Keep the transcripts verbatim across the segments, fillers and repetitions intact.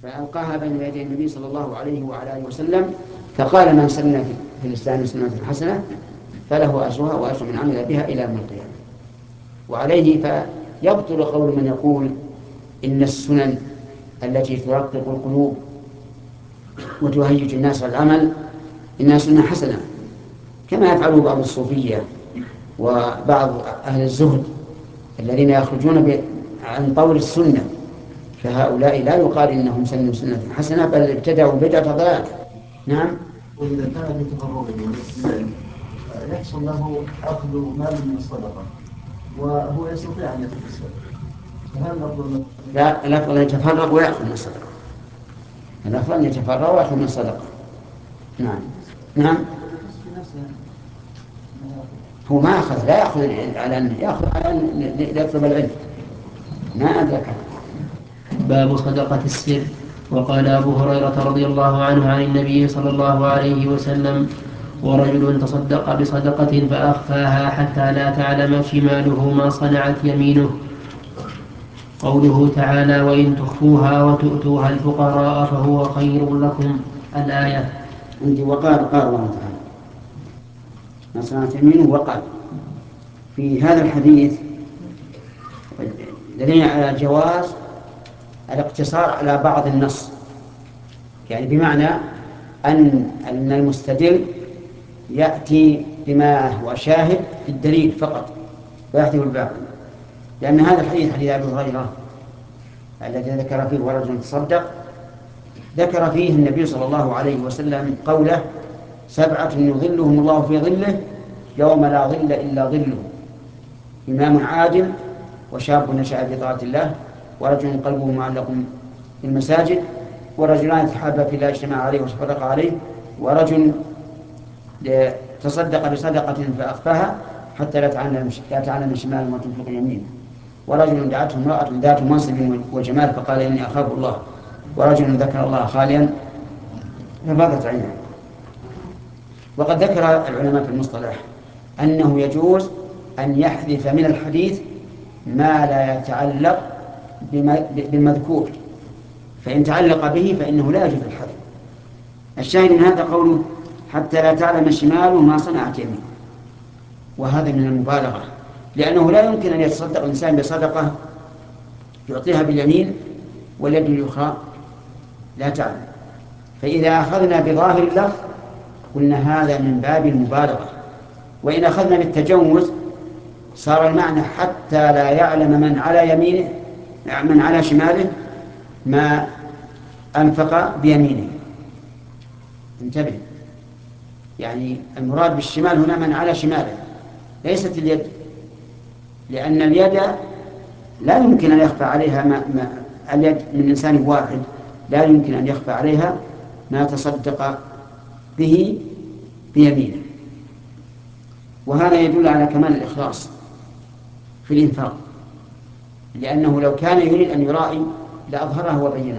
فألقاها بين يدي النبي صلى الله عليه وعلى آله وسلم، فقال من سن في الإسلام سنة حسنة فله أجرها وأجر من عمل بها إلى يوم القيامة. وعليه فيبطل قول من يقول إن السنن التي ترقق القلوب وتهيج الناس على العمل إنها سنة حسنة، كما يفعله بعض الصوفية وبعض أهل الزهد الذين يخرجون عن طور السنة، فهؤلاء لا يقال إنهم سنوا سنة حسنة بل ابتدعوا بدعة ضلالة. نعم. وإذا كان بتفرغ والاستدلال يحصل له أخذ مال من الصدقة وهو يستطيع أن يتكسب، فهل الأفضل؟ لا، الأفضل أن يتفرغ ويأخذ من الصدقة. الأفضل أن يتفرغ ويأخذ من الصدقة. نعم. نعم. هو ما أخذ، لا يأخذ على أن يأخذ على أن يطلب العلم، ما أدرك. باب صدقة السر. وقال أبو هريرة رضي الله عنه عن النبي صلى الله عليه وسلم: ورجل تصدق بصدقة فأخفاها حتى لا تعلم شماله ما صنعت يمينه. قوله تعالى: وإن تخفوها وتؤتوها الفقراء فهو خير لكم. الآية. عندي وقال قال الله تعالى ما صنعت يمينه. وقال في هذا الحديث دليل على جواز الاقتصار على بعض النص، يعني بمعنى أن أن المستدل يأتي بما هو شاهد في الدليل فقط ويحذف الباقي، لأن هذا الحديث حديث أبي هريرة الذي ذكر فيه ورجل تصدق ذكر فيه النبي صلى الله عليه وسلم قوله: سبعة يظلهم الله في ظله يوم لا ظل إلا ظله: إمام عادل، وشاب نشأ في طاعة الله، ورجل قلبه معلق في المساجد، ورجلان تحابا في الله اجتمع عليه وتفرق عليه، ورجل تصدق بصدقة فأخفاها حتى لا تعلم شماله ما تنفق يمينه، ورجل دعته امرأة ذات منصب وجمال فقال إني أخاف الله، ورجل ذكر الله خاليا ففاضت عينه. وقد ذكر العلماء في المصطلح أنه يجوز أن يحذف من الحديث ما لا يتعلق بالمذكور، فإن تعلق به فإنه لا يجوز الحذف. الشاهد من هذا قوله: حتى لا تعلم شماله ما صنعت يمينه، وهذا من المبالغة، لأنه لا يمكن أن يتصدق الإنسان بصدقة يعطيها باليمين واليد الأخرى لا تعلم، فإذا أخذنا بظاهر اللفظ قلنا هذا من باب المبالغة، وإن أخذنا بالتجوز صار المعنى حتى لا يعلم من على يمينه من على شماله ما أنفق بيمينه. انتبه، يعني المراد بالشمال هنا من على شماله ليست اليد، لأن اليد لا يمكن أن يخفى عليها ما, ما اليد من إنسان واحد لا يمكن أن يخفى عليها ما تصدق به بيمينه، وهذا يدل على كمال الإخلاص في الإنفاق، لأنه لو كان يريد أن يرائي لأظهره وبينه.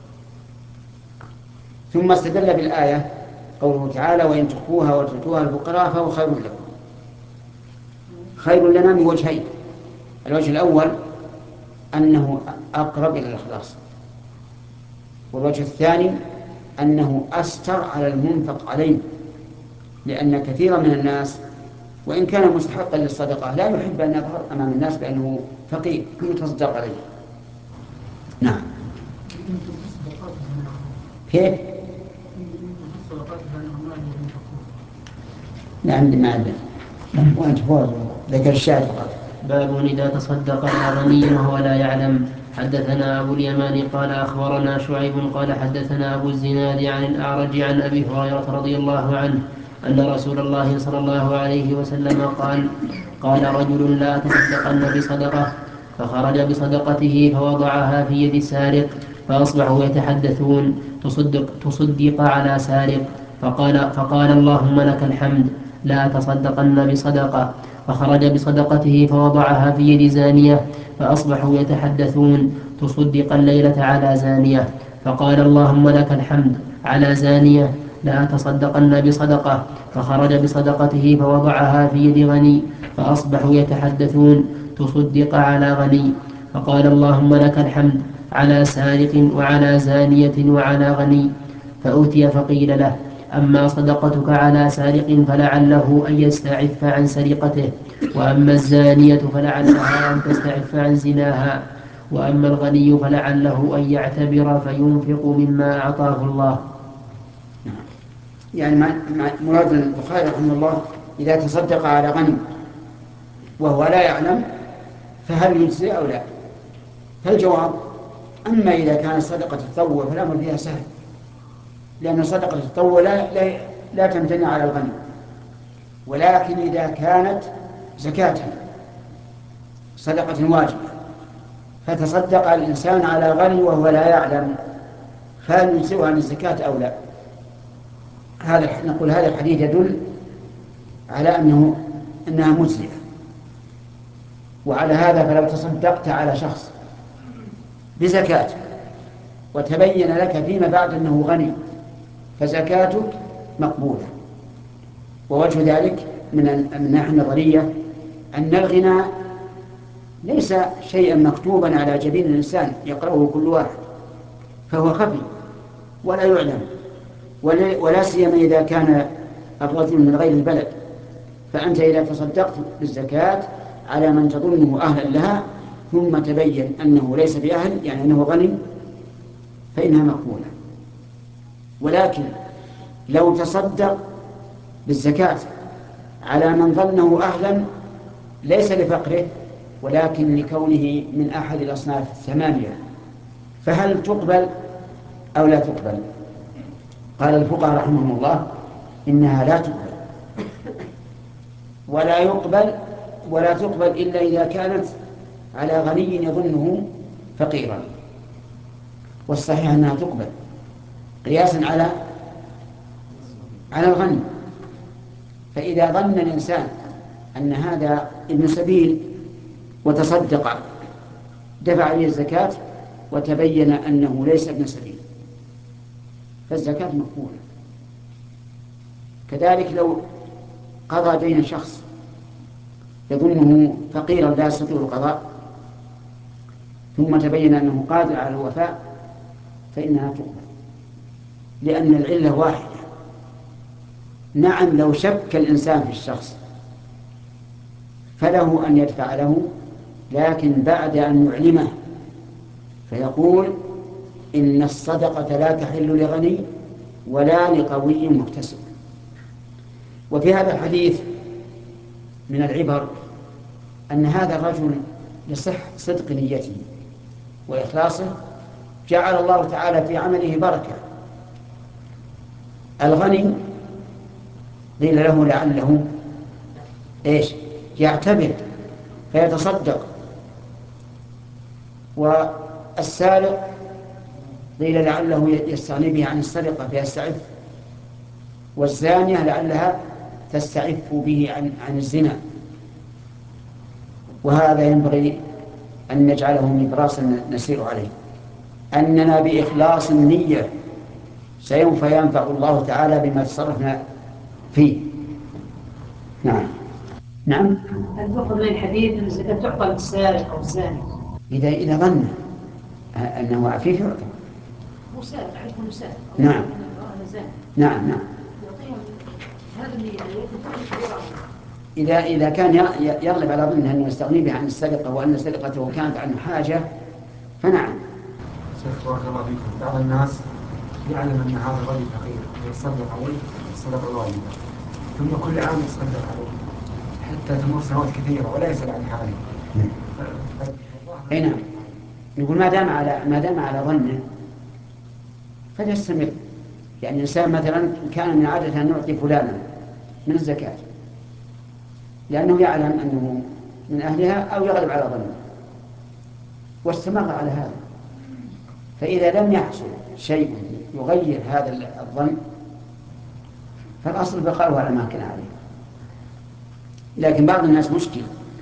ثم استدل بالآية قوله تعالى: وإن تخفوها وتؤتوها الفقراء فهو خير لكم. خير لنا من وجهين: الوجه الأول أنه أقرب إلى الإخلاص، والوجه الثاني أنه أستر على المنفق عليه، لأن كثيرا من الناس وإن كان مستحقا للصدقة لا يحب أن يظهر أمام الناس بأنه فقير يتصدق عليه. نعم. كيف؟ لا عندي ما عندنا. وأنت فوز ذكر الشاهد فقط. باب إذا تصدق على غني وهو لا يعلم. حدثنا أبو اليمان قال أخبرنا شعيب قال حدثنا أبو الزناد عن الأعرج عن أبي هريرة رضي الله عنه أن رسول الله صلى الله عليه وسلم قال: قال رجل: لا تصدقن بصدقة، فخرج بصدقته فوضعها في يد سارق، فأصبحوا يتحدثون: تصدق, تصدق على سارق. فقال, فقال: اللهم لك الحمد، لا تصدقن بصدقة. فخرج بصدقته فوضعها في يد زانية، فأصبحوا يتحدثون: تصدق الليلة على زانية. فقال: اللهم لك الحمد، على زانية، لا تصدقن بصدقة. فخرج بصدقته فوضعها في يد غني، فأصبحوا يتحدثون: تصدق على غني. فقال: اللهم لك الحمد، على سارق وعلى زانية وعلى غني. فأتي فقيل له: أما صدقتك على سارق فلعله أن يستعف عن سرقته، وأما الزانية فلعلها أن تستعف عن زناها، وأما الغني فلعله أن يعتبر فينفق مما أعطاه الله. يعني مراد البخاري رحمه الله إذا تصدق على غني وهو لا يعلم فهل يجزي أو لا؟ فالجواب: أما إذا كانت صدقة التطوع فالأمر فيها سهل، لأن صدقة التطوع لا, لا, لا تمتنع على الغني، ولكن إذا كانت زكاة صدقة واجبة فتصدق الإنسان على غني وهو لا يعلم، فهل يجزئه عن الزكاة أو لا؟ هذا نقول هذا الحديث يدل على أنه أنها مجزئة. وعلى هذا فلو تصدقت على شخص بزكاة وتبين لك فيما بعد أنه غني فزكاتك مقبولة. ووجه ذلك من الناحية النظرية أن الغنى ليس شيئا مكتوبا على جبين الإنسان يقرأه كل واحد، فهو خفي ولا يعلم، ولا سيما إذا كان الرجل من غير البلد. فأنت إذا تصدقت بالزكاة على من تظنه أهلا لها ثم تبين أنه ليس بأهل، يعني أنه غني، فإنها مقبولة. ولكن لو تصدق بالزكاة على من ظنه أهلا ليس لفقره ولكن لكونه من أحد الأصناف الثمانية، فهل تقبل أو لا تقبل؟ قال الفقهاء رحمهم الله: إنها لا تقبل، ولا يقبل ولا تقبل إلا إذا كانت على غني يظنه فقيرا، والصحيح أنها تقبل قياسا على على الغني. فإذا ظن الإنسان أن هذا ابن سبيل وتصدق دفع عليه الزكاة وتبين أنه ليس ابن سبيل فالزكاة مقبولة. كذلك لو قضى دين شخص يظنه فقيرا لا يستطيع القضاء ثم تبين أنه قادر على الوفاء فإنها تقبل، لأن العلة واحدة. نعم، لو شك الإنسان في الشخص فله أن يدفع له، لكن بعد أن يعلمه فيقول: إن الصدقة لا تحل لغني ولا لقوي مكتسب. وفي هذا الحديث من العبر أن هذا الرجل لصح صدق نيته وإخلاصه جعل الله تعالى في عمله بركة. الغني قيل له لعله إيش يعتبر فيتصدق، والسارق قيل لعله يستغني به عن السرقة فيستعف، والزانية لعلها تستعف به عن, عن الزنا. وهذا ينبغي أن نجعله نبراسا نسير عليه، أننا بإخلاص النية سوف ينفع الله تعالى بما تصرفنا فيه. نعم نعم. هل تؤخذ من الحديث أن الزكاة تعطى للسارق أو الزاني؟ إذا إذا ظن أنه عفيف يعطى. هو سارق، عرفه أنه سارق. نعم نعم نعم. هذا اللي إذا إذا كان يغلب على ظنه أنه يستغني به عن السرقة وأن سرقته كانت عنه حاجة فنعم. شيخ بارك الله فيكم، بعض الناس يعلم أن هذا الرجل فقير ويتصدق عليه الصدقة الواجبة ثم كل عام يتصدق عليه حتى تمر سنوات كثيرة ولا يسأل عن حاله. أي نعم. يقول ما دام على ما دام على ظنه فليستمر. يعني الإنسان مثلا كان من عادة أن يعطي فلانا من الزكاة لأنه يعلم أنه من أهلها أو يغلب على ظنه واستمر على هذا، فإذا لم يحصل شيء يغير هذا الظن فالأصل بقاؤه على ما كان عليه. لكن بعض الناس مشكل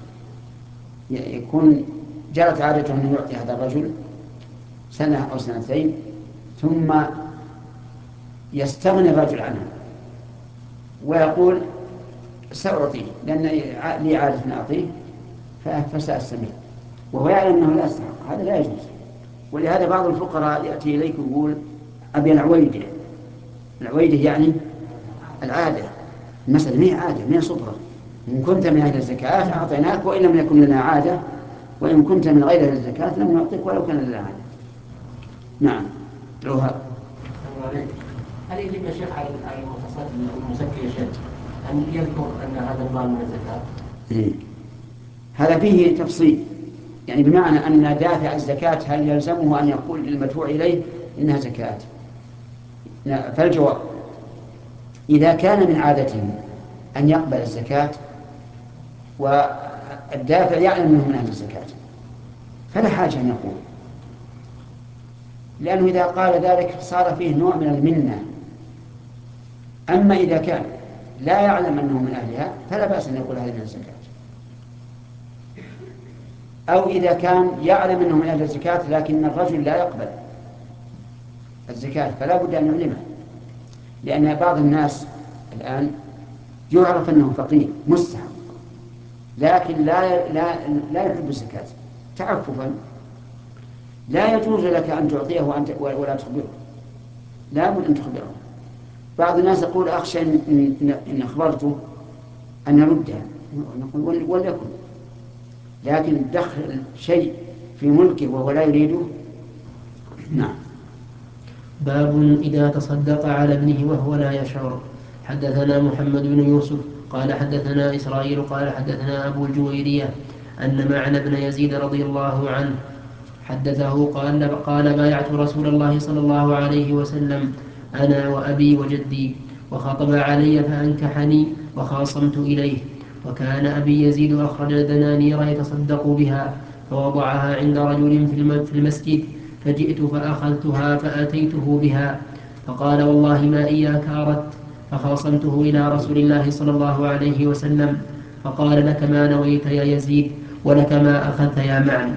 يكون جرت عادته أن يعطي هذا الرجل سنة أو سنتين ثم يستغني الرجل عنه ويقول سأعطيه لأن لي عادة أن أعطيه فسأستمر، وهو يعلم أنه لا يستحق. هذا لا يجوز. ولهذا بعض الفقراء يأتي إليك ويقول أبي العويدة. العويدة يعني العادة، المسألة ما هي عادة، ما هي صبرة. إن كنت من أهل الزكاة أعطيناك وإن لم يكن لنا عادة، وإن كنت من غير أهل الزكاة لم نعطيك ولو كان لنا عادة. نعم. لوها. هل يجب يا شيخ على المتصل المزكي يا شيخ أن يذكر أن هذا المال من الزكاة؟ إيه. هذا فيه تفصيل، يعني بمعنى أن دافع الزكاة هل يلزمه أن يقول للمدفوع إليه إنها زكاة؟ فالجواب إذا كان من عادته أن يقبل الزكاة والدافع يعلم أنه من أهل الزكاة فلا حاجة أن يقول، لأنه إذا قال ذلك صار فيه نوع من المنة. أما إذا كان لا يعلم أنه من أهلها فلا بأس أن يقول هذه من الزكاة. أو إذا كان يعلم أنه من أهل الزكاة لكن الرجل لا يقبل الزكاة فلا بد أن يعلمه، لأن بعض الناس الآن يعرف أنه فقير مستحق لكن لا لا لا يحب الزكاة تعففا. لا يجوز لك أن تعطيه وأنت ولا تخبره، لا بد أن تخبره. بعض الناس يقول أخشى إن, إن أخبرته أن يردها، نقول وليكن، لكن دخل شيء في ملكه وهو لا يريده. نعم. باب إذا تصدق على ابنه وهو لا يشعر. حدثنا محمد بن يوسف قال حدثنا إسرائيل قال حدثنا أبو الجويرية أن معنى بن يزيد رضي الله عنه حدثه قال قال بايعت رسول الله صلى الله عليه وسلم أنا وأبي وجدي وخطب علي فأنكحني وخاصمت إليه، وكان أبي يزيد أخرج دنانير يتصدق بها فوضعها عند رجل في المسجد، فجئت فأخذتها فأتيته بها فقال والله ما إياك أردت، فخاصمته إلى رسول الله صلى الله عليه وسلم فقال لك ما نويت يا يزيد ولك ما أخذت يا معن.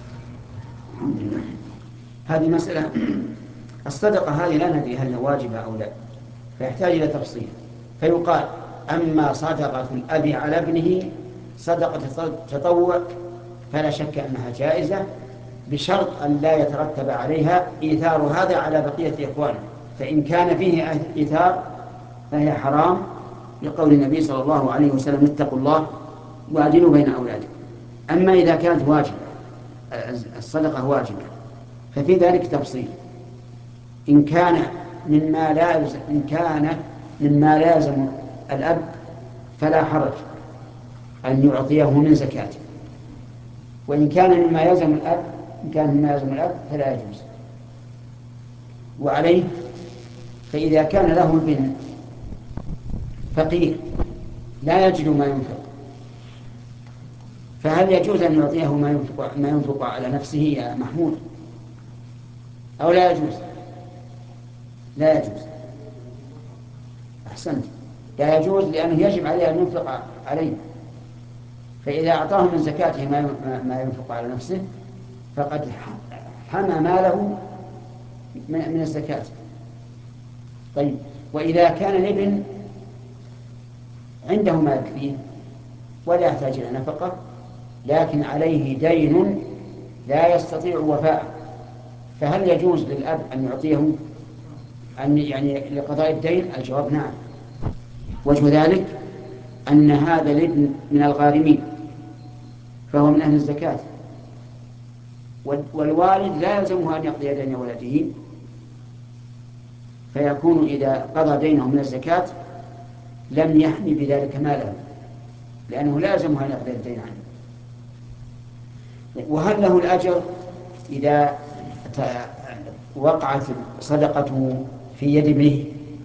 هذه مسألة الصدقة هذه لا ندري هل هي واجبة أو لا، فيحتاج إلى تفصيل. فيقال أما صدقة الأب على ابنه صدقة تطوع فلا شك أنها جائزة بشرط أن لا يترتب عليها إيثار هذا على بقية إخوانه، فإن كان فيه إيثار فهي حرام لقول النبي صلى الله عليه وسلم اتقوا الله واعدلوا بين أولادكم. أما إذا كانت واجبة الصدقة واجبة ففي ذلك تفصيل. إن كان مما لازم إن كان مما لازم الأب فلا حرج أن يعطيه من زكاته، وإن كان مما يلزم الأب إن كان مما يلزم الأب فلا يجوز. وعليه فإذا كان له ابن فقير لا يجد ما ينفق فهل يجوز أن يعطيه ما ينفق, ما ينفق على نفسه يا محمود أو لا يجوز؟ لا يجوز. أحسنت، لا يجوز لأنه يجب عليه أن ينفق عليه، فإذا أعطاه من زكاته ما ينفق على نفسه فقد حمى ماله من الزكاة. طيب، وإذا كان الابن عنده ما يكفيه ولا يحتاج إلى نفقة لكن عليه دين لا يستطيع وفاءه، فهل يجوز للأب أن يعطيه أن يعني لقضاء الدين؟ الجواب نعم. وجه ذلك أن هذا الابن من الغارمين فهو من أهل الزكاة، والوالد لا يلزمه أن يقضي دين ولده، فيكون إذا قضى دينه من الزكاة لم يحمي بذلك ماله لأنه لا يلزمه أن يقضي الدين عنه. وهل له الأجر إذا وقعت صدقته في يد ابنه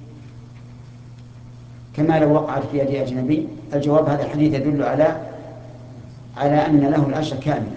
كما لو وقعت في يد أجنبي؟ الجواب هذا الحديث يدل على على أن له الأجر كامل.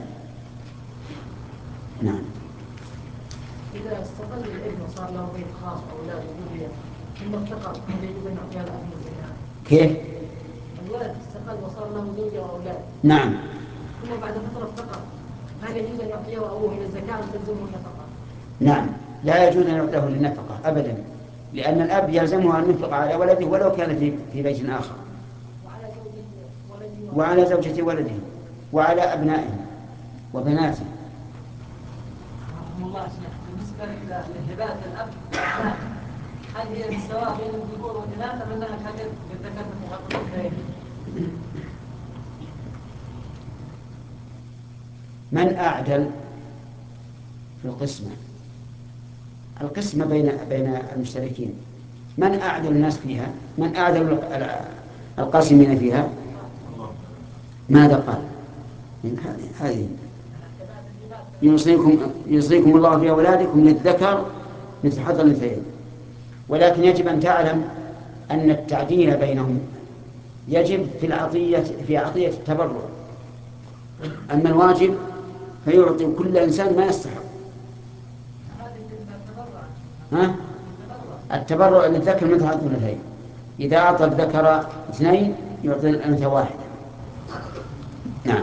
نعم. إذا استقل الابن وصار له بيت خاص أولاد وذرية ثم انتقل يجب أن يعطيها الأب من الزكاة. كيف؟ الولد استقل وصار له زوجة وأولاد. نعم. ثم بعد فترة انتقل، هل يجوز أن يعطيه أبوه من الزكاة أم تلزمه النفقة؟ نعم، لا يجوز أن يعطيه للنفقة أبدا، لأن الأب يلزمه أن ينفق على ولده ولو كان في في بيت آخر، وعلى زوجة ولده وعلى زوجة ولده وعلى أبنائه وبناته. رحمه الله شيخ بالنسبة لهبات الأب والأبناء هل هي بالسواء بين الذكور والإناث أم أنها كذلك بالذكر مثل حظ الأنثيين؟ من أعدل في القسمة؟ القسمة بين بين المشتركين، من أعدل الناس فيها؟ من أعدل القاسمين فيها؟ ماذا قال؟ هذه يوصيكم يوصيكم الله في أولادكم للذكر مثل حظ الأنثيين. ولكن يجب أن تعلم أن التعديل بينهم يجب في العطية في عطية التبرع. أما الواجب فيعطي كل إنسان ما يستحق. ها؟ التبرع للذكر مثل حظ الأنثيين، إذا أعطى الذكر اثنين يعطي الأنثى واحد. نعم.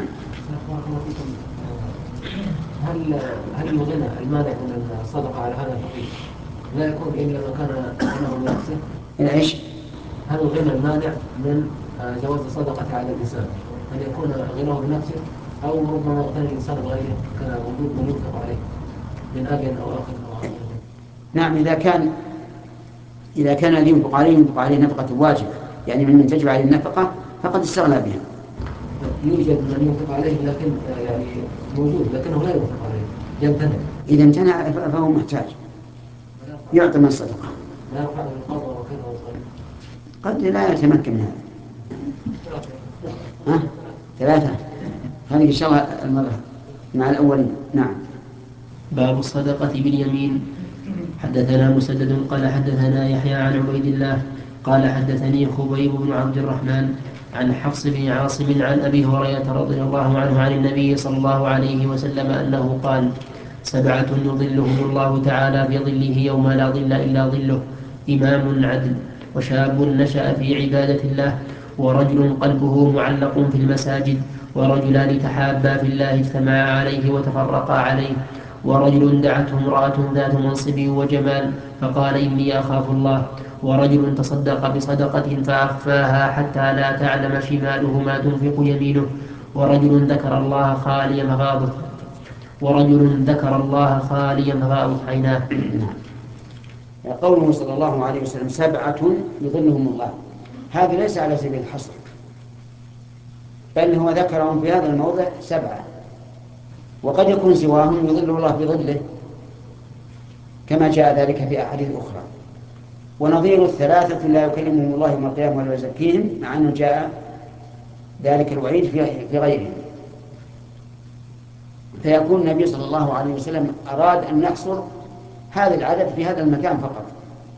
هل هل الغنى المانع من الصدقة على هذا الفقير لا يكون إلا ما كان غناه بنفسه؟ إيش؟ هل الغنى المانع من جواز الصدقة على الإنسان أن يكون غناه بنفسه أو ربما يغتني الإنسان بغيره كوجود من ينفق عليه من أب أو أخ أو أخ؟ نعم، إذا كان إذا كان الذي ينفق عليه ينفق عليه نفقة واجب، يعني من تجب عليه النفقة فقد استغنى بها. يوجد من ينفق عليه لكن يعني موجود لكنه لا ينفق عليه يمتنع. إذا امتنع فهو محتاج يعطي من الصدقة. لا يرفع من القضاء وكذا وصغير. قد لا يتمكن من هذا. ها؟ ثلاثة. هذه إن شاء الله المرة مع الأولين. نعم. باب الصدقة باليمين. حدثنا مسدد قال حدثنا يحيى عن عبيد الله قال حدثني خبيب بن عبد الرحمن عن حفص بن عاصم عن أبي هريرة رضي الله عنه عن النبي صلى الله عليه وسلم أنه قال: سبعة يظلهم الله تعالى في ظله يوم لا ظل إلا ظله: إمام عدل، وشاب نشأ في عبادة الله، ورجل قلبه معلق في المساجد، ورجلان تحابا في الله اجتمعا عليه وتفرقا عليه، ورجل دعته امرأة ذات منصب وجمال فقال إني أخاف الله، ورجل تصدق بصدقة فأخفاها حتى لا تعلم شماله ما تنفق يمينه، ورجل ذكر الله خاليا فغاضت ورجل ذكر الله خاليا فغاضت عيناه. قوله صلى الله عليه وسلم سبعة يظلهم الله، هذا ليس على سبيل الحصر، بل هو ذكرهم في هذا الموضع سبعة، وقد يكون سواهم يظل الله بظله كما جاء ذلك في أحاديث أخرى. ونظير الثلاثة لا يكلمهم الله يوم القيامة ولا يزكيهم، مع أنه جاء ذلك الوعيد في غيرهم. فيكون النبي صلى الله عليه وسلم أراد أن يحصر هذا العدد في هذا المكان فقط.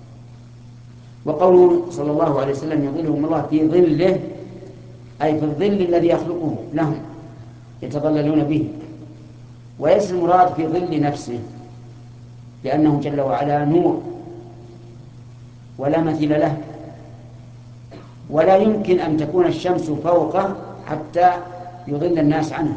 وقوله صلى الله عليه وسلم يظلهم الله في ظله، أي في الظل الذي يخلقه لهم يتظللون به، وليس المراد في ظل نفسه، لأنه جل وعلا نور ولا مثيل له، ولا يمكن أن تكون الشمس فوقه حتى يظل الناس عنه،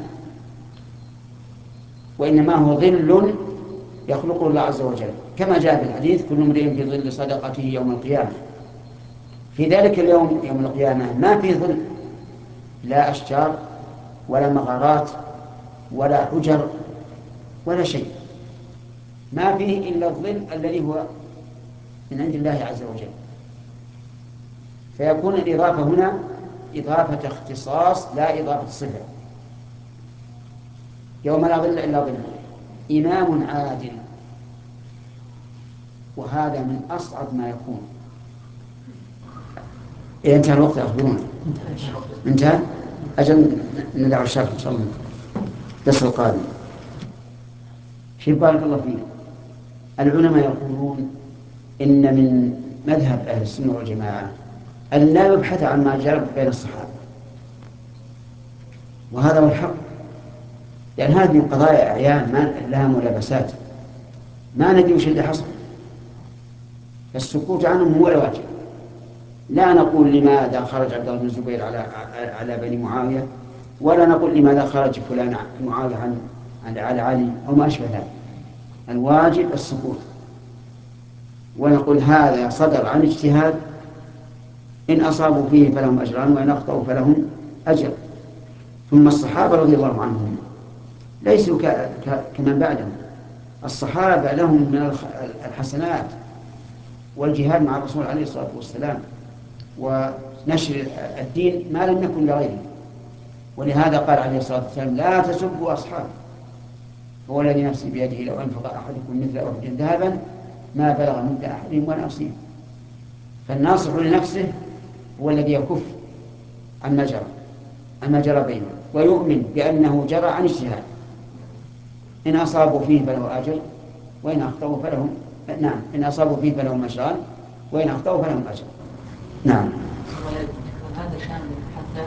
وإنما هو ظل يخلقه الله عز وجل، كما جاء في الحديث: كل امرئ في ظل صدقته يوم القيامة. في ذلك اليوم يوم القيامة ما في ظل، لا أشجار ولا مغارات ولا حجر ولا شيء، ما فيه إلا الظل الذي هو من عند الله عز وجل. فيكون الإضافة هنا إضافة اختصاص لا إضافة صفة. يوم لا ظل إلا ظله، إمام عادل، وهذا من أصعب ما يكون. إذا انتهى الوقت أخبرونا. انتهى؟ أجل ندع الشرح إن شاء الله الدرس القادم. شيء بارك الله فيه. العلماء يقولون إن من مذهب أهل السنة والجماعة أن لا يبحث عن ما جرى بين الصحابة، وهذا هو الحق، لأن هذه من قضايا أعيان ما لها ملابسات، ما ندري وش اللي حصل. السكوت عنهم هو الواجب. لا نقول لماذا خرج عبد الله بن الزبير على على بني معاوية، ولا نقول لماذا خرج فلان معاوية عن على علي أو ما أشبه ذلك. الواجب السكوت، ونقول هذا صدر عن اجتهاد، إن أصابوا فيه فلهم أجران وإن أخطأوا فلهم أجر. ثم الصحابة رضي الله عنهم ليسوا كمن بعدهم، الصحابة لهم من الحسنات والجهاد مع الرسول عليه الصلاة والسلام ونشر الدين ما لم يكن لغيره، ولهذا قال عليه الصلاة والسلام لا تسبوا أصحابي، هو الذي نفسي بيده لو أنفق أحدكم مثل أحد ذهبا ما بلغ مد أحدهم ولا نصيب. فالناصح لنفسه هو الذي يكف عما جرى عما جرى بينه ويؤمن بأنه جرى عن اجتهاد، إن أصابوا فيه فله أجر وإن أخطأوا فلهم نعم إن أصابوا فيه فلهم أجران وإن أخطأوا فلهم أجر. نعم. هذا شامل حتى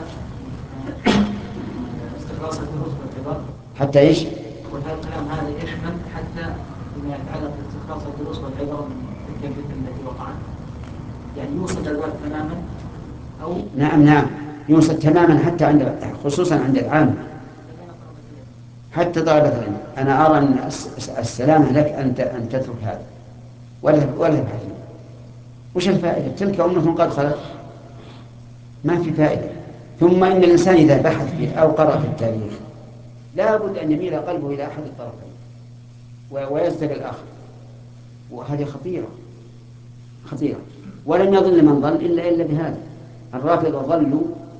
استخلاص الدروس والعبر. حتى إيش؟ وهذا الكلام هذا يشمل حتى ما يتعلق باستخلاص الدروس والعبر من الكيفية التي وقعت، يعني يوصل الوقت تماما أو نعم نعم يوصل تماما حتى عند خصوصا عند العام حتى طلبة العلم. أنا أرى أن السلامة لك أن أن تترك هذا ولا ولا تبحث فيه. وش الفائدة؟ تلك أمة قد خلت، ما في فائدة. ثم إن الإنسان إذا بحث فيه أو قرأ في التاريخ لا بد أن يميل قلبه إلى أحد الطرفين ويزدق الآخر، وهذه خطيرة خطيرة. ولم يضل من ضل إلا إلا بهذا. الرافضة ضلوا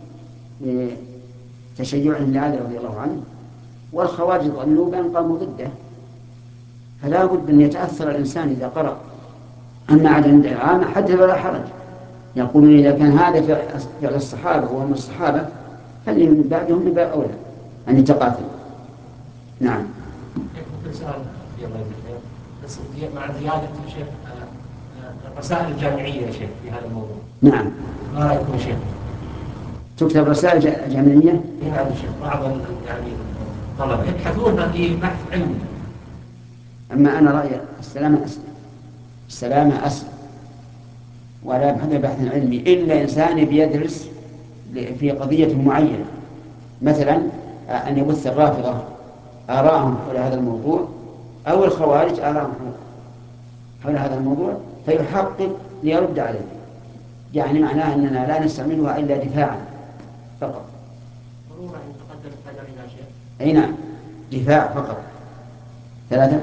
تشيعهم لعلي رضي الله عنه، والخوارج ضلوا بأن قاموا ضده. فلا بد أن يتأثر الإنسان إذا قرأ. أما عدم عند العامة حدث ولا حرج، يقولون إذا كان هذا فعل الصحابة وهم الصحابة فاللي من بعدهم من باب أولى أن يتقاتلوا. نعم. سؤال بس مع زيادة شيخ الرسائل الجامعية يا شيخ في هذا الموضوع. نعم. ما رأيكم يا شيخ؟ تكتب رسائل جامعية؟ نعم يا شيخ. بعض يعني طلبة يبحثون في بحث علمي. أما أنا رأيي السلامة أسلم، السلامة أسلم، ولا يبحث بحث علمي إلا إنسان بيدرس في قضية معينة، مثلا أن يبث الرافضة آراءهم حول هذا الموضوع أو الخوارج آراءهم حول هذا الموضوع فيحقق ليرد عليه. يعني معناه أننا لا نستعملها إلا دفاعا فقط. ضرورة أن تقدم القدر إلى شيء. أي نعم، دفاع فقط. ثلاثة.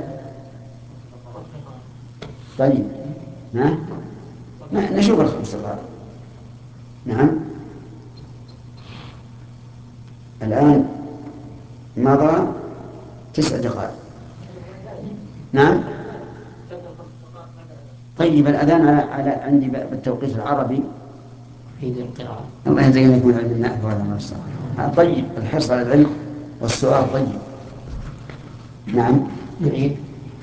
طيب ها؟ نشوف الخمسة الآن. نعم. الآن مضى تسع دقائق. نعم. طيب الأذان على, على عندي بالتوقيت العربي في القراءة. الله يجزاك يكون علم النافع ولا ما الصالح. طيب الحرص على العلم والسؤال طيب. نعم. نعيد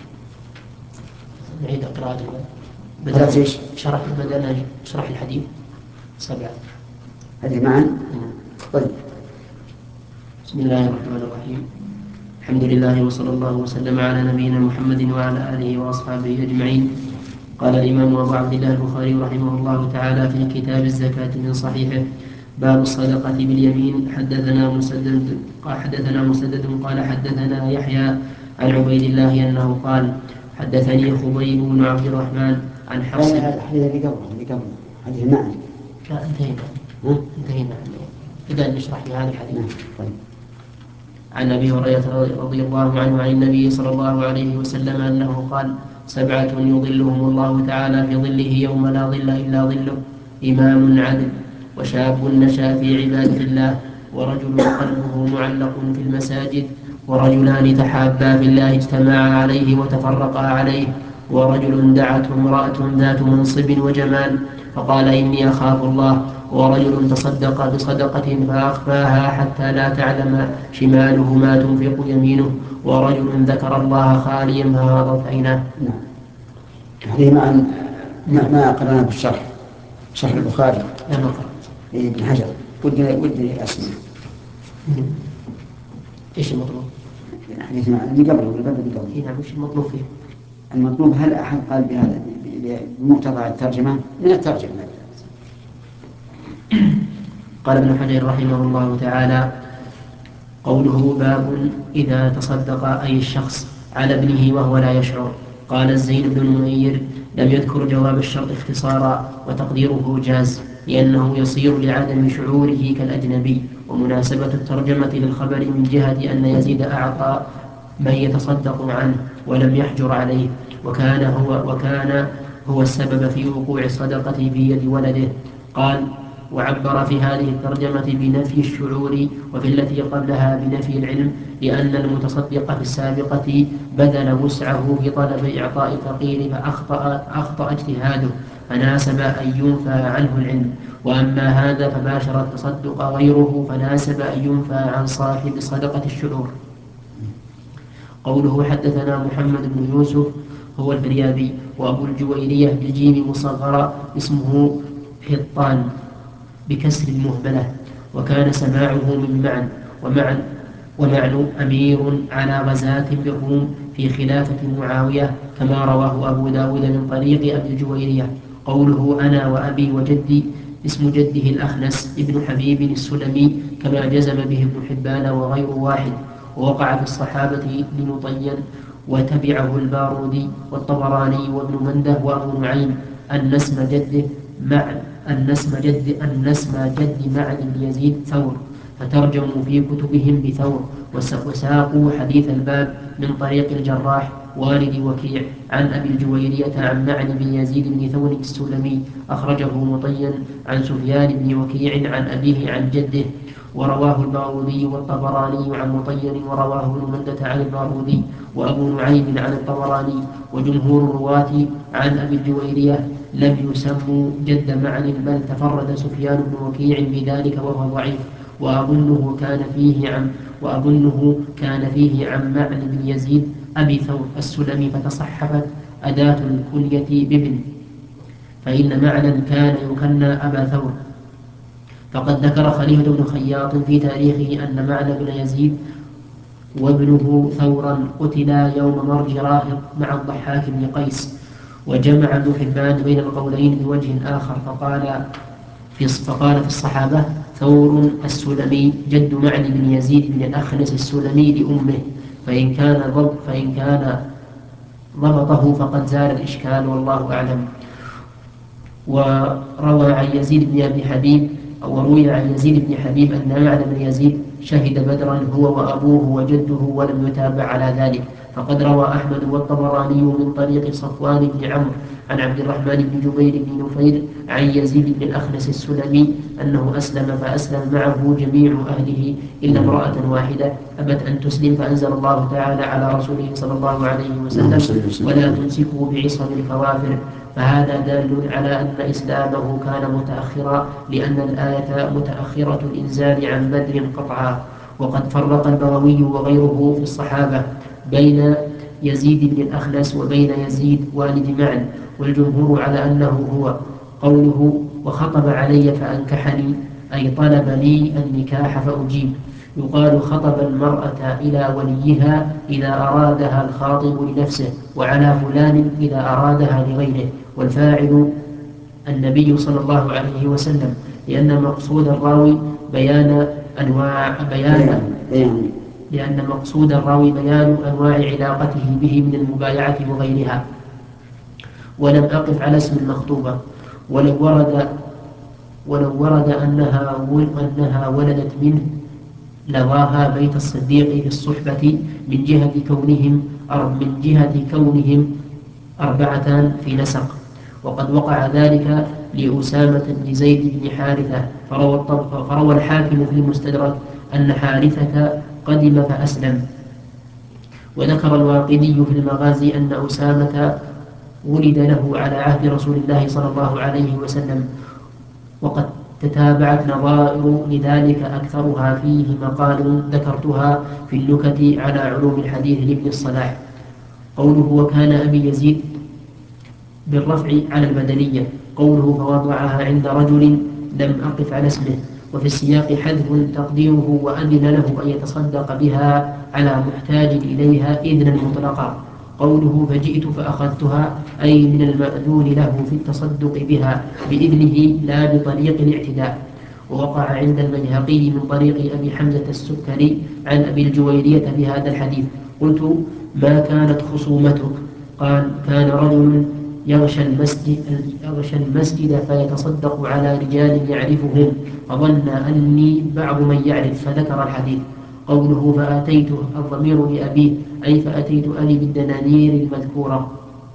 نعيد قراءة بدأ ايش؟ شرح بدأنا شرح الحديث سبعة. هذه معا. طيب. بسم الله الرحمن الرحيم. الحمد لله وصلى الله وسلم على نبينا محمد وعلى آله وأصحابه أجمعين. قال الإمام أبو عبد الله البخاري رحمه الله تعالى في كتاب الزكاة من صحيحه باب الصدقة باليمين. حدثنا مسدد قال حدثنا مسدد قال حدثنا يحيى عن عبيد الله أنه قال حدثني خبيب بن عبد الرحمن عن حفص. الحديث اللي قبل اللي قبل حديث معا. لا انتهينا انتهينا بدأ نشرح في هذا الحديث. طيب. عن أبي هريرة رضي الله عنه عن النبي صلى الله عليه وسلم أنه قال سبعة يظلهم الله تعالى في ظله يوم لا ظل إلا ظله إمام عدل وشاب نشأ في عبادة الله ورجل قلبه معلق في المساجد ورجلان تحابا في الله اجتمعا عليه وتفرقا عليه ورجل دعته امرأة ذات منصب وجمال فقال إني أخاف الله ورجل تصدق بصدقة فأخفاها حتى لا تعلم شماله ما تنفق يمينه ورجل ذكر الله خاليا ففاضت عيناه. نعم. هذه معا ما قرأنا بالشرح شرح البخاري. لا ما قرأت. إيه ابن حجر ودي ودي أسمع. إيش المطلوب؟ الحديث معا اللي قبله اللي قبله. نعم إيش المطلوب فيه؟ المطلوب هل أحد قال بهذا بمقتضى الترجمة من الترجمة. قال ابن حجر رحمه الله تعالى قوله باب إذا تصدق أي الشخص على ابنه وهو لا يشعر. قال الزين بن المؤير لم يذكر جواب الشرط اختصارا وتقديره جاز لأنه يصير لعدم شعوره كالأجنبي. ومناسبة الترجمة للخبر من جهة أن يزيد أعطى من يتصدق عنه ولم يحجر عليه، وكان هو, وكان هو السبب في وقوع الصدقة في يد ولده. قال: وعبر في هذه الترجمة بنفي الشعور، وفي التي قبلها بنفي العلم، لأن المتصدق في السابقة بذل وسعه في طلب إعطاء الفقير فأخطأ أخطأ اجتهاده فناسب أن ينفى عنه العلم، وأما هذا فباشر التصدق غيره فناسب أن ينفى عن صاحب صدقة الشعور. قوله: حدثنا محمد بن يوسف هو الفريابي، وأبو الجويرية بالجيم مصغرة اسمه حطان بكسر المهملة، وكان سماعه من معن ومعن ومعن أمير على غزاة بالروم في خلافة معاوية، كما رواه أبو داود من طريق أبي الجويرية. قوله: أنا وأبي وجدي اسم جده الأخنس ابن حبيب السلمي، كما جزم به ابن حبان وغير واحد. ووقع في الصحابة لمطين وتبعه البارودي والطبراني وابن منده وأبو نعيم أن اسم جده مع أن اسم جد أن اسم جد معن بن يزيد ثور، فترجموا في كتبهم بثور، وساقوا حديث الباب من طريق الجراح والد وكيع عن أبي الجويرية عن معن بن يزيد بن ثور السلمي، أخرجه مطين عن سفيان بن وكيع عن أبيه عن جده. ورواه البارودي والطبراني عن مطين، ورواه ابن مندة عن البارودي وأبو نعيم عن الطبراني. وجمهور الرواة عن أبي الجويرية لم يسموا جد معن، بل تفرد سفيان بن وكيع بذلك وهو ضعيف، وأظنه كان فيه عن وأظنه كان فيه عن معن بن يزيد أبي ثور السلمي، فتصحفت أداة الكنية بابن، فإن معنا كان يكنى أبا ثور. فقد ذكر خليفة بن خياط في تاريخه أن معن بن يزيد وابنه ثورا قتلا يوم مرج راهط مع الضحاك بن قيس. وجمع ابن حبان بين القولين بوجه آخر، فقال في فقال في الصحابة: ثور السلمي جد معن بن يزيد بن الأخنس السلمي لأمه، فإن كان ضبط فإن كان ضبطه فقد زال الإشكال، والله أعلم. وروى عن يزيد بن أبي حبيب وروي عن يزيد بن حبيب أن معن بن يزيد شهد بدرا هو وأبوه وجده، ولم يتابع على ذلك. فقد روى أحمد والطبراني من طريق صفوان بن عمرو عن عبد الرحمن بن جبير بن نفير عن يزيد بن الأخنس السلمي أنه أسلم، فأسلم معه جميع أهله إلا امرأة واحدة أبت أن تسلم، فأنزل الله تعالى على رسوله صلى الله عليه وسلم: ولا تمسكوا بعصم الكوافر. فهذا دال على أن إسلامه كان متأخرا، لأن الآية متأخرة الإنزال عن بدر قطعا. وقد فرق البغوي وغيره في الصحابة بين يزيد بن الأخنس وبين يزيد والد معن، والجمهور على أنه هو. قوله: وخطب علي فأنكحني، أي طلب لي النكاح فأجيب. يقال: خطب المرأة إلى وليها إذا أرادها الخاطب لنفسه، وعلى فلان إذا أرادها لغيره، والفاعل النبي صلى الله عليه وسلم، لأن مقصود الراوي بيان أنواع بيان لأن مقصود الراوي بيان أنواع علاقته به من المبايعة وغيرها. ولم أقف على اسم المخطوبة، ولو ورد ولو ورد أنها أنها ولدت منه لواها بيت الصديق في الصحبة من جهة كونهم من جهة كونهم أربعة في نسق. وقد وقع ذلك لأسامة بن زيد بن حارثة، فروى, فروى الحاكم في المستدرك أن حارثة قدم فأسلم. وذكر الواقدي في المغازي أن أسامة ولد له على عهد رسول الله صلى الله عليه وسلم، وقد تتابعت نظائر لذلك أكثرها فيه مقال ذكرتها في النكت على علوم الحديث لابن الصلاح. قوله: وكان أبي يزيد بالرفع على البدلية. قوله: فوضعها عند رجل، لم أقف على اسمه. وفي السياق حذف تقديره: وأذن له أن يتصدق بها على محتاج إليها إذنا مطلقا. قوله: فجئت فأخذتها، أي من المأذون له في التصدق بها بإذنه لا بطريق الاعتداء. ووقع عند البيهقي من طريق أبي حمزة السكري عن أبي الجويرية بهذا الحديث. قلت: ما كانت خصومتك؟ قال: كان رجل يغشى المسجد, يغشى المسجد فيتصدق على رجال يعرفهم، فظن أني بعض من يعرف، فذكر الحديث. قوله فآتيته الضمير لأبيه أي فأتيت أبي بالدنانير المذكورة.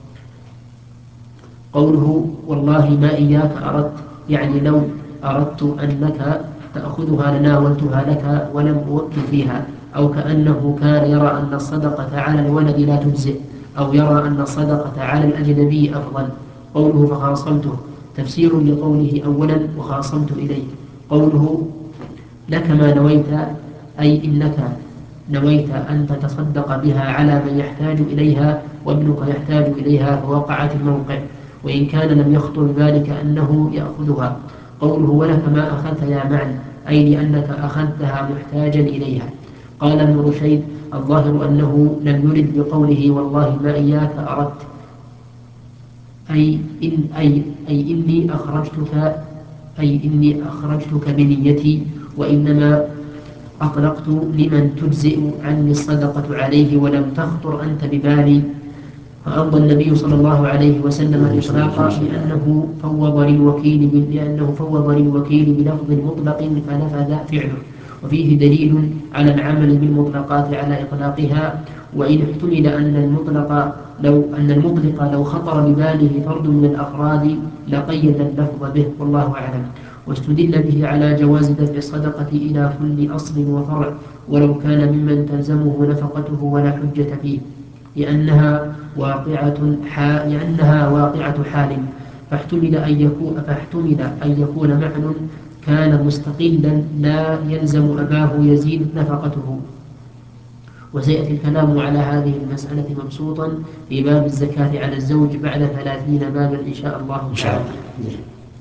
قوله والله ما إياك أردت يعني لو أردت أنك تأخذها لناولتها لك ولم أوكل فيها، أو كأنه كان يرى أن الصدقة على الولد لا تجزئ، أو يرى أن الصدقة على الأجنبي أفضل. قوله فخاصمته تفسير لقوله أولا وخاصمت إليه. قوله لك ما نويت أي إنك نويت أن تتصدق بها على من يحتاج إليها وابنك يحتاج إليها فوقعت الموقع، وإن كان لم يخطر ذلك أنه يأخذها. قوله ولك ما أخذت يا معن أي لأنك أخذتها محتاجا إليها. قال ابن رشيد الظاهر أنه لم يرد بقوله والله ما إياك أردت أي, إن أي, أي إني أخرجتك أي إني أخرجتك بنيتي، وإنما أطلقت لمن تجزئ عني الصدقة عليه ولم تخطر أنت ببالي. فأمضى النبي صلى الله عليه وسلم الإطلاق لأنه فوض للوكيل لأنه فوض للوكيل بلفظ مطلق فنفذ فعله، وفيه دليل على العمل بالمطلقات على إطلاقها، وإن احتمل أن المطلق لو أن المطلق لو خطر بباله فرد من الأفراد لقيد اللفظ به والله أعلم. واستدل به على جواز دفع الصدقة إلى كل أصل وفرع ولو كان ممن تلزمه نفقته ولا حجة فيه، لأنها واقعة حال لأنها واقعة حال فاحتمل أن يكون فاحتمل أن يكون معنى كان مستقلا لا يلزم أباه يزيد نفقته. وسيأتي الكلام على هذه المسألة مبسوطا في باب الزكاة على الزوج بعد ثلاثين بابا إن شاء الله إن شاء الله.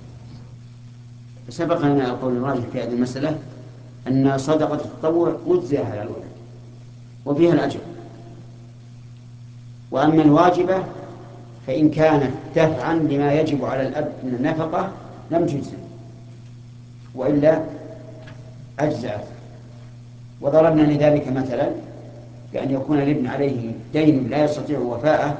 سبق لنا القول الراجح في هذه المسألة أن صدقة التطوع مجزية على الولد وفيها الأجر، وأما الواجبة فإن كانت دفعا لما يجب على الأب من النفقة لم تجزي وإلا أجزأت. وضربنا لذلك مثلا بأن يكون الابن عليه دين لا يستطيع وفاءه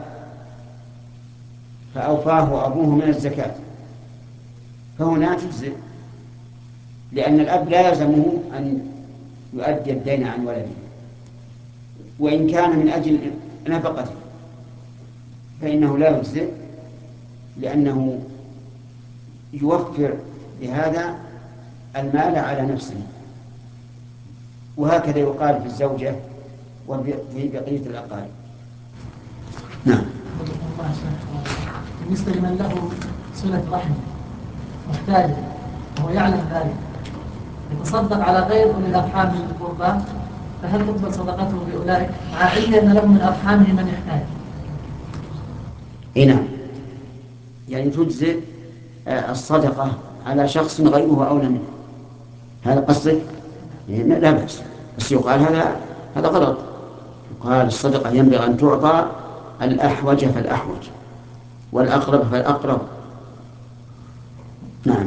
فأوفاه أبوه من الزكاة، فهنا تجزئ لأن الأب لا يلزمه أن يؤدي الدين عن ولده، وإن كان من أجل نفقته فإنه لا يجزئ لأنه يوفر بهذا المال على نفسه. وهكذا يقال في الزوجة وفي بقية الأقارب. نعم. بالنسبة لمن له صلة رحم محتاج وهو يعلم ذلك يتصدق على غير أولي الأرحام من القربى، فهل تقبل صدقته بأولئك مع علم أن له من أرحامه من يحتاج؟ إيه نعم، يعني تجزئ الصدقة على شخص غيره أولى منه، هذا قصدك؟ لا بأس، بس يقال هذا هذا غلط. يقال الصدقة ينبغي أن تعطى الأحوج فالأحوج والأقرب فالأقرب. نعم.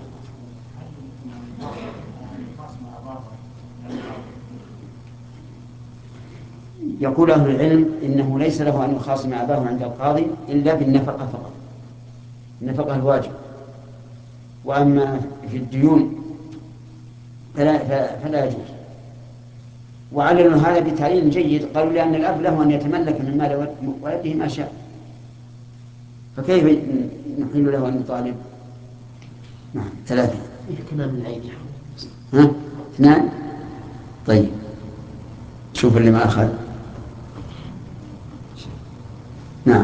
يقول أهل العلم إنه ليس له أن يخاصم أباه عند القاضي إلا بالنفقة فقط، النفقة الواجب، وأما في الديون فلا, فلا يجوز. وعللوا هذا بتعليل جيد، قالوا لأن الأب له أن يتملك من مال ولده ما شاء، فكيف نحل له أن يطالب؟ نعم. ثلاثة. كلام العين. ها؟ اثنان. طيب شوف اللي ما أخذ. نعم.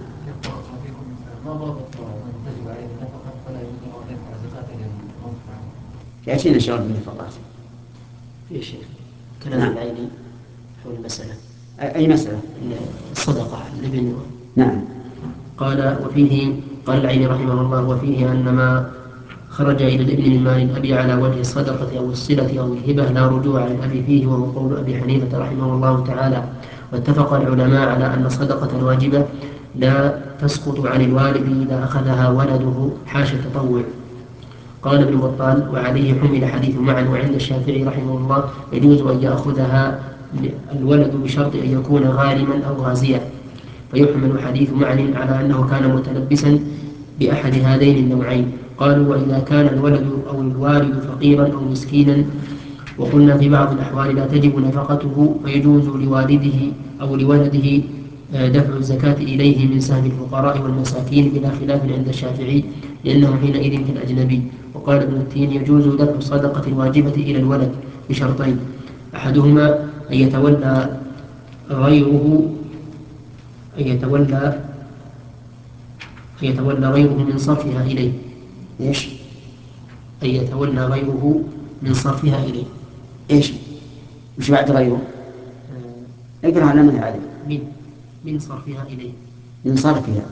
يأتينا شغل بالنفقات. في شيء كلام نعم. العيني حول المسألة. أي مسألة؟ الصدقة لابن. نعم. قال وفيه قال العيني رحمه الله وفيه أن ما خرج إلى الابن من مال الأب على وجه الصدقة أو الصلة أو الهبة لا رجوع للأب فيه، وهو قول أبي حنيفة رحمه الله تعالى. واتفق العلماء على أن الصدقة الواجبة لا تسقط عن الوالد إذا أخذها ولده حاشا التطوع. قال ابن بطال وعليه حمل حديث معا، وعند الشافعي رحمه الله يجوز أن يأخذها الولد بشرط أن يكون غارما أو غازيا، فيحمل حديث معن على أنه كان متلبسا بأحد هذين النوعين. قالوا وإذا كان الولد أو الوالد فقيرا أو مسكينا وقلنا في بعض الأحوال لا تجب نفقته فيجوز لوالده أو لولده دفع الزكاة إليه من سهم الفقراء والمساكين بلا خلاف عند الشافعي لأنه حينئذ كالأجنبي. وقال ابن التين يجوز دفع الصدقة الواجبة إلى الولد بشرطين: أحدهما أن يتولى غيره أن يتولى أن يتولى غيره من صرفها إليه. إيش؟ أن يتولى غيره من صرفها إليه. إيش؟ مش بعد غيره؟ اقرأ على من عليه. من من صرفها إليه. من صرفها.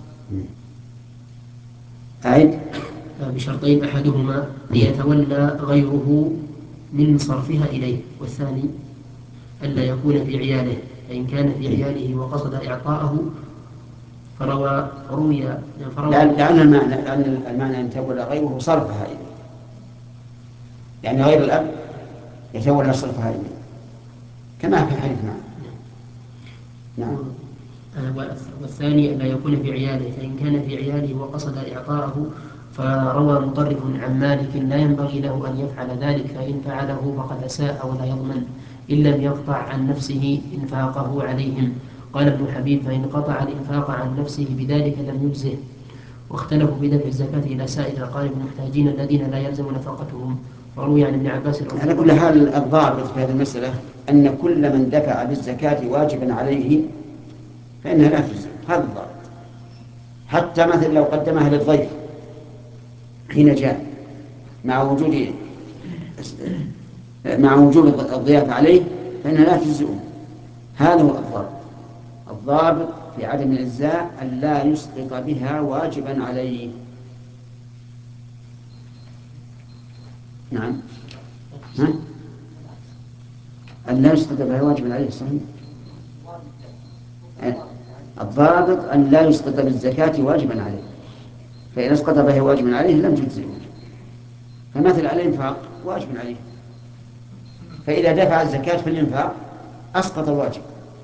أعد. بشرطين: أحدهما أن يتولى غيره من صرفها إليه، والثاني ألا يكون في عياله، فإن كان في عياله وقصد إعطاءه فروى روي لأن المعنى لأن المعنى أن يتولى غيره صرفها إليه، يعني غير الأب يتولى صرفها إليه كما في الحديث. نعم. نعم. والثاني ألا يكون في عياله، فإن كان في عياله وقصد إعطاءه فروى مطرف عن مالك لا ينبغي له أن يفعل ذلك، فإن فعله فقد أساء ولا يضمن إن لم يقطع عن نفسه إنفاقه عليهم. قال ابن حبيب: فإن قطع الإنفاق عن نفسه بذلك لم يجزه. واختلفوا بدفع الزكاة إلى سائر الأقارب المحتاجين الذين لا يلزم نفقتهم. وروي عن ابن عباس على كل حال الضابط في هذه المسألة أن كل من دفع بالزكاة واجبا عليه فإنها لا تجزي، هذا الضابط. حتى مثل لو قدمها للضيف حين جاء مع وجود مع وجوب الضيافة عليه فإنها لا تجزئه. هذا هو الضابط. الضابط في عدم الإجزاء أن لا يسقط بها واجبا عليه. نعم. ها؟ أن لا يسقط بها واجبا عليه. صحيح. الضابط أن لا يسقط بالزكاة واجبا عليه، فإن اسقط به واجبا عليه لم تجزئه. فمثل على الإنفاق واجب عليه، فإذا دفع الزكاة في الإنفاق أسقط الواجب.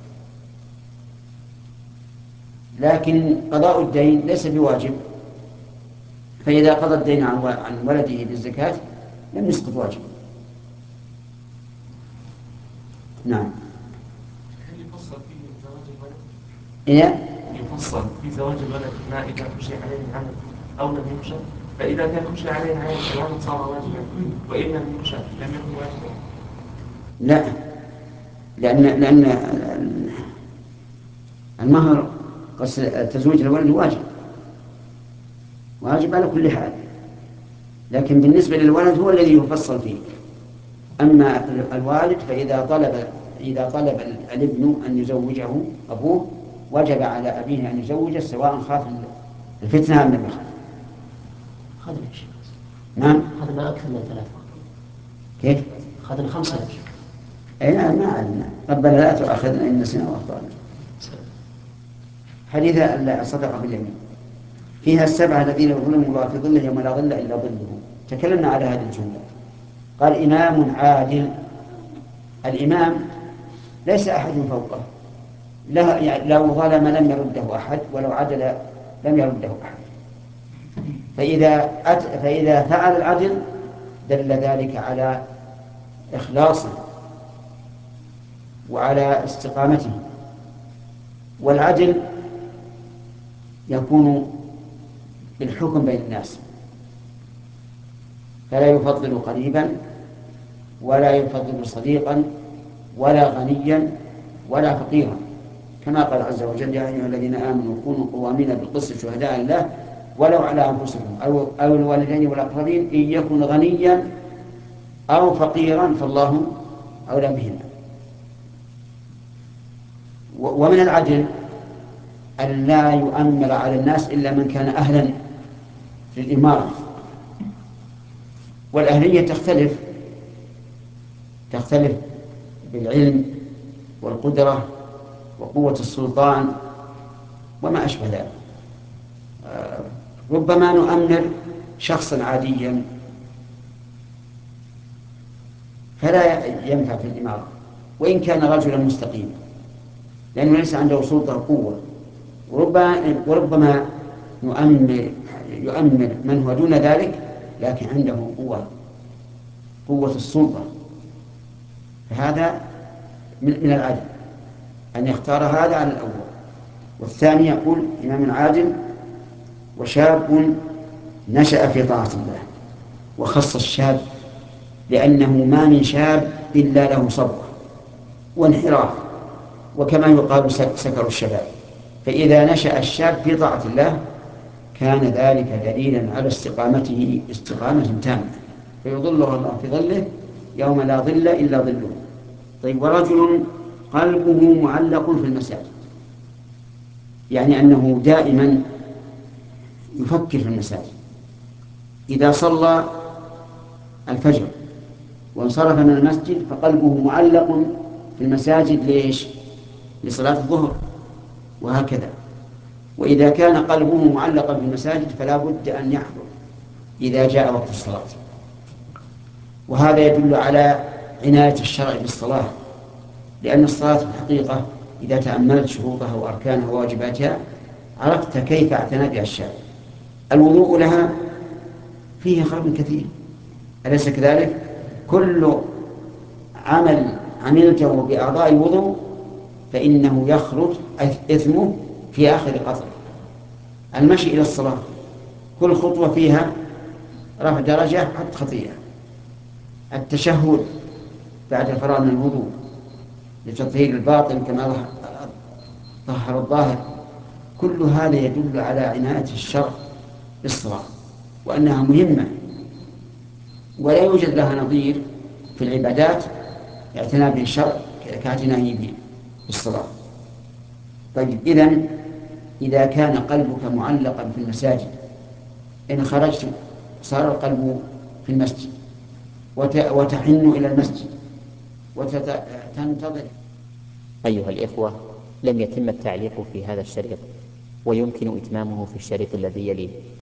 لكن قضاء الدين ليس بواجب، فإذا قضى الدين عن ولده بالزكاة لم يسقط واجب. نعم. يفصل في زواج الولد؟ إيه؟ يفصل في زواج الولد ما إذا خشي عليه العمل أو لم يخشى، فإذا كان خشي عليه العمل صار واجبا، وإن لم يخشى لم يكن واجبا. لا، لأن لأن المهر تزويج الولد واجب واجب على كل حال، لكن بالنسبة للولد هو الذي يفصل فيه. أما الوالد فإذا طلب إذا طلب الابن أن يزوجه أبوه وجب على أبيه أن يزوجه سواء خاف الفتنة أم لم يخاف. خذنا شيء. نعم. خذنا أكثر من ثلاثة. كيف؟ خذنا خمسة. أي نعم. ما علمنا. ربنا لا تؤاخذنا إن نسينا وأخطأنا. حديث الصدقة باليمين فيها السبعة الذين يظلهم الله في ظله يوم لا ظل إلا ظله. تكلمنا على هذه الجملة. قال إمام عادل. الإمام ليس أحد فوقه، يعني لو ظلم لم يرده أحد، ولو عدل لم يرده أحد. فإذا, أت... فإذا فعل العدل دل ذلك على إخلاصه وعلى استقامته. والعدل يكون بالحكم بين الناس، فلا يفضل قريبا ولا يفضل صديقا ولا غنيا ولا فقيرا، كما قال عز وجل: يا أيها الذين آمنوا كونوا قوامين بالقسط شهداء لله ولو على أنفسكم أو, أو الوالدين والأقربين إن يكن غنيا أو فقيرا فالله أولى بهما. ومن العدل أن لا يؤمر على الناس إلا من كان أهلا للإمارة. والأهلية تختلف تختلف بالعلم والقدرة وقوة السلطان وما أشبه ذلك. ربما نؤمر شخصا عاديا فلا ينفع في الإمارة وإن كان رجلا مستقيما، لأنه ليس عنده سلطة وقوة. وربما, وربما نؤمر يؤمر من هو دون ذلك لكن عنده قوة قوة السلطة فهذا من من العدل أن يختار هذا على الأول. والثاني يقول إمام عادل: وشاب نشأ في طاعة الله. وخص الشاب لأنه ما من شاب إلا له صبوة وانحراف، وكما يقال سكر الشباب. فإذا نشأ الشاب في طاعة الله كان ذلك دليلا على استقامته استقامة تامة، فيظله الله في ظله يوم لا ظل إلا ظله. طيب، ورجل قلبه معلق في المساجد، يعني أنه دائما يفكر في المساجد. إذا صلى الفجر وانصرف من المسجد فقلبه معلق في المساجد. ليش؟ لصلاة الظهر، وهكذا. وإذا كان قلبه معلقا في المساجد فلا بد أن يحضر إذا جاء وقت الصلاة. وهذا يدل على عناية الشرع بالصلاة، لأن الصلاة في الحقيقة إذا تأملت شروطها وأركانها وواجباتها عرفت كيف اعتنى بها الشارع. الوضوء لها فيه خير كثير، أليس كذلك؟ كل عمل عملته بأعضاء الوضوء فإنه يخرج إثمه في آخر قطر. المشي إلى الصلاة كل خطوة فيها رفع درجة حتى خطيئة. التشهد بعد الفراغ من الوضوء لتطهير الباطن كما طهر الظاهر، كل هذا يدل على عناية الشرع بالصلاة وأنها مهمة ولا يوجد لها نظير في العبادات اعتنى به الشرع كاعتنائه به بالصلاة. طيب، إذن إذا كان قلبك معلقا في المساجد إن خرجت صار القلب في المسجد وتحن إلى المسجد وتنتظر. أيها الإخوة، لم يتم التعليق في هذا الشريط، ويمكن إتمامه في الشريط الذي يليه.